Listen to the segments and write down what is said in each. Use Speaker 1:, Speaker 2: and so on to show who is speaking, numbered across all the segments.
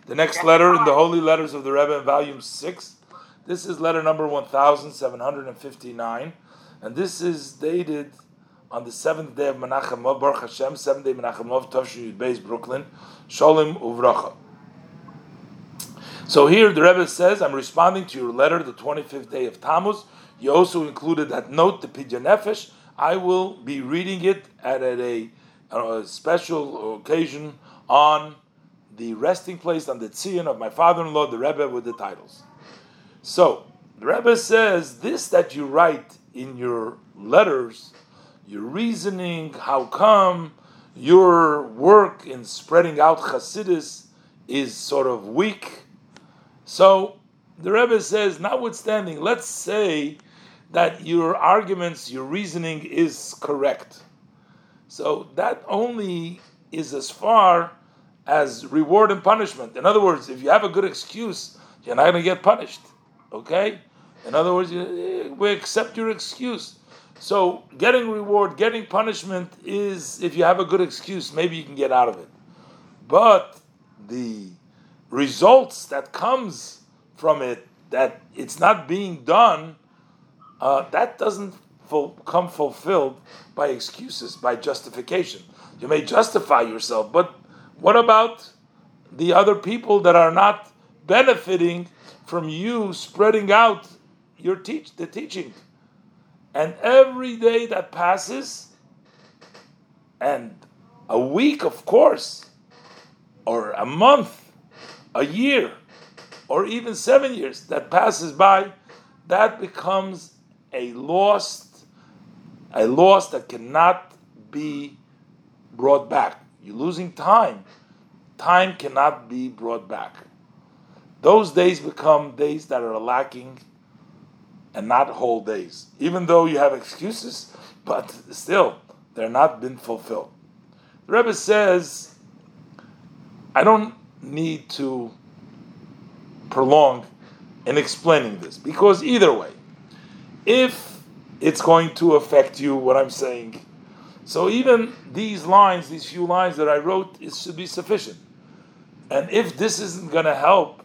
Speaker 1: The next letter in the Holy Letters of the Rebbe in Volume 6. This is letter number 1759, and this is dated on the 7th day of Menachem Av, Baruch Hashem, 7th day of Menachem Av, Tavshin Yud Beis, Brooklyn, Sholem Uvracha. So here the Rebbe says, I'm responding to your letter, the 25th day of Tammuz. You also included that note, the Pidyon Nefesh. I will be reading it at a special occasion on the resting place, on the Tzion of my father-in-law, the Rebbe, with the titles. So, the Rebbe says, this that you write in your letters, your reasoning, how come your work in spreading out Hasidus is sort of weak. So, the Rebbe says, notwithstanding, let's say that your arguments, your reasoning is correct. So, that only is as far as reward and punishment. In other words, if you have a good excuse, you're not going to get punished. Okay? In other words, we accept your excuse. So getting reward, getting punishment is, if you have a good excuse, maybe you can get out of it. But the results that comes from it, that it's not being done, that doesn't come fulfilled by excuses, by justification. You may justify yourself, but what about the other people that are not benefiting from you spreading out your the teaching? And every day that passes, and a week, of course, or a month, a year, or even 7 years that passes by, that becomes a loss that cannot be brought back. You're losing time. Time cannot be brought back. Those days become days that are lacking and not whole days. Even though you have excuses, but still, they're not been fulfilled. The Rebbe says, I don't need to prolong in explaining this, because either way, if it's going to affect you, what I'm saying, so even these lines, these few lines that I wrote, it should be sufficient. And if this isn't going to help,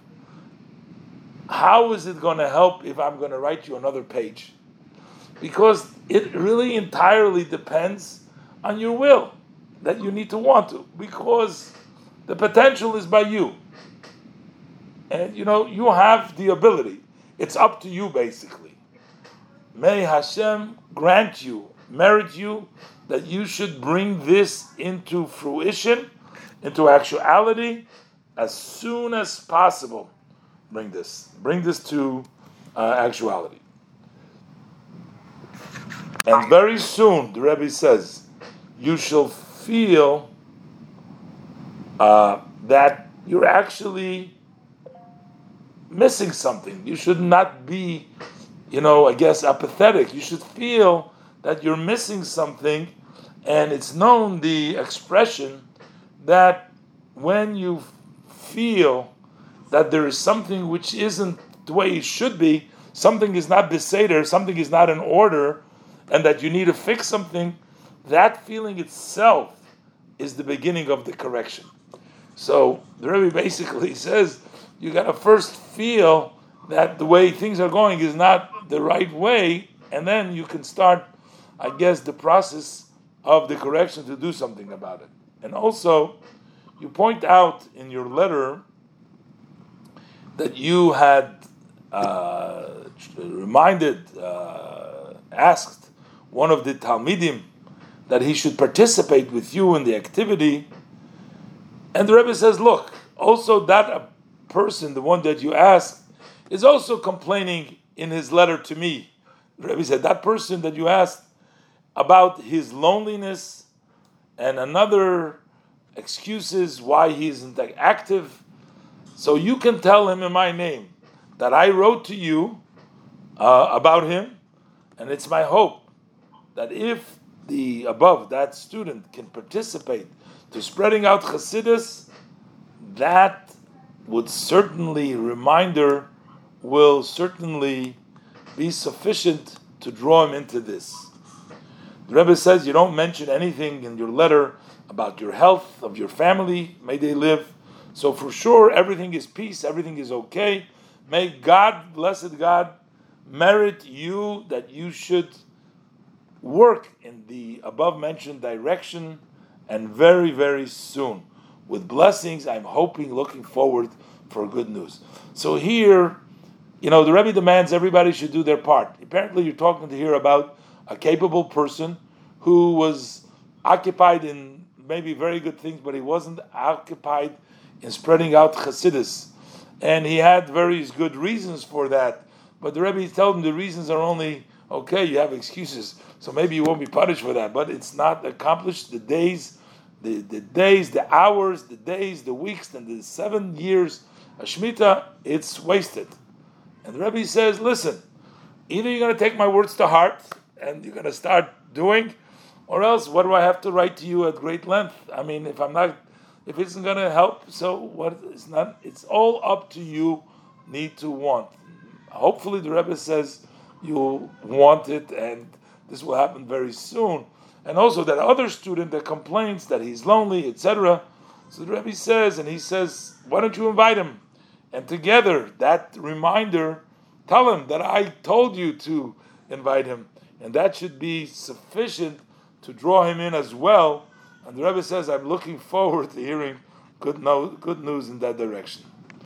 Speaker 1: how is it going to help if I'm going to write you another page? Because it really entirely depends on your will, that you need to want to, because the potential is by you. And you have the ability. It's up to you, basically. May Hashem grant you, merit you, that you should bring this into fruition, into actuality, as soon as possible. Bring this to actuality. And very soon, the Rebbe says, you shall feel that you're actually missing something. You should not be, apathetic. You should feel that you're missing something. And it's known, the expression, that when you feel that there is something which isn't the way it should be, something is not beseder, something is not in order, and that you need to fix something, that feeling itself is the beginning of the correction. So the Rebbe basically says, you got to first feel that the way things are going is not the right way, and then you can start, the process of the correction to do something about it. And also, you point out in your letter that you had asked one of the Talmidim that he should participate with you in the activity. And the Rebbe says, look, also that person, the one that you asked, is also complaining in his letter to me. The Rebbe said, that person that you asked about his loneliness and another excuses why he isn't active, so you can tell him in my name that I wrote to you about him, and it's my hope that if that student can participate to spreading out Chassidus, that will certainly be sufficient to draw him into this. The Rebbe says you don't mention anything in your letter about your health, of your family, may they live. So for sure, everything is peace, everything is okay. May God, blessed God, merit you that you should work in the above mentioned direction, and very, very soon. With blessings, I'm hoping, looking forward for good news. So here, the Rebbe demands everybody should do their part. Apparently, you're talking to here about a capable person who was occupied in maybe very good things, but he wasn't occupied in spreading out Chassidus. And he had various good reasons for that. But the Rebbe told him the reasons are only, okay, you have excuses, so maybe you won't be punished for that. But it's not accomplished. The days, the hours, the weeks, and the 7 years of Shemitah, it's wasted. And the Rebbe says, listen, either you're going to take my words to heart and you're going to start doing, or else what do I have to write to you at great length? I mean, if it isn't going to help, so what? It's not. It's all up to you. Need to want. Hopefully, the Rebbe says you want it, and this will happen very soon. And also that other student that complains that he's lonely, etc. So the Rebbe says, and he says, why don't you invite him? And together, that reminder, tell him that I told you to invite him, and that should be sufficient to draw him in as well. And the Rebbe says, I'm looking forward to hearing good news in that direction.